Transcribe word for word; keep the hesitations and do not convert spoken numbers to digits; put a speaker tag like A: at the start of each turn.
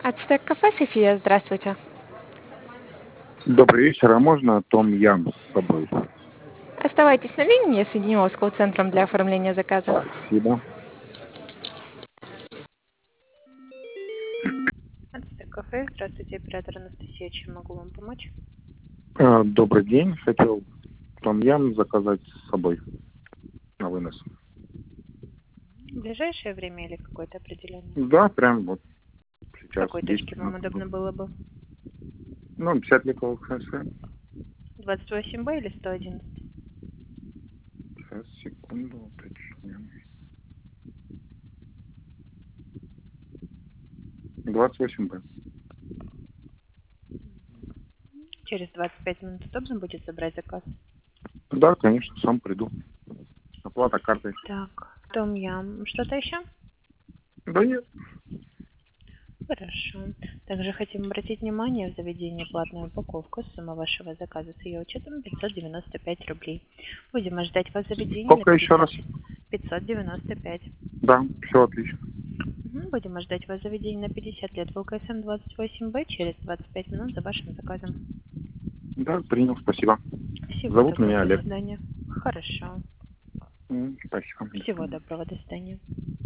A: Ацтек кафе, София, здравствуйте.
B: Добрый вечер, а можно том ям с собой?
A: Оставайтесь на линии, я соединю вас с колл-центром для оформления заказа.
B: Спасибо.
A: Ацтек кафе, здравствуйте, оператор Анастасия, чем могу вам помочь?
B: А, добрый день, хотел том ям заказать с собой на вынос.
A: В ближайшее время или какое-то определенное?
B: Да, прям вот
A: В
B: сейчас
A: какой точке вам
B: десять-пятнадцать
A: удобно
B: минут.
A: было бы?
B: Ну, пятьдесят литров кафе.
A: двадцать восемь бэ или сто одиннадцать?
B: Сейчас, секунду, уточним. двадцать восемь бэ.
A: Через двадцать пять минут удобно будет забрать заказ?
B: Да, конечно, сам приду. Оплата картой.
A: Так, том ям. Что-то еще?
B: Да нет.
A: Хорошо. Также хотим обратить внимание, в заведении платная упаковка. Сумма вашего заказа с ее учетом пятьсот девяносто пять рублей. Будем ожидать вас в заведении на
B: Сколько еще раз?
A: пятьдесят. пятьсот девяносто пять.
B: Да, все отлично.
A: Мгм. Будем ожидать вас в заведении на пятьдесят лет в ЛКСМ двадцать восемь бэ через двадцать пять минут за вашим заказом.
B: Да, принял, спасибо.
A: Всего
B: Зовут
A: доброго,
B: меня
A: до
B: Олег.
A: свидания. Хорошо.
B: М, Спасибо. До
A: Всего
B: свидания.
A: доброго, до свидания.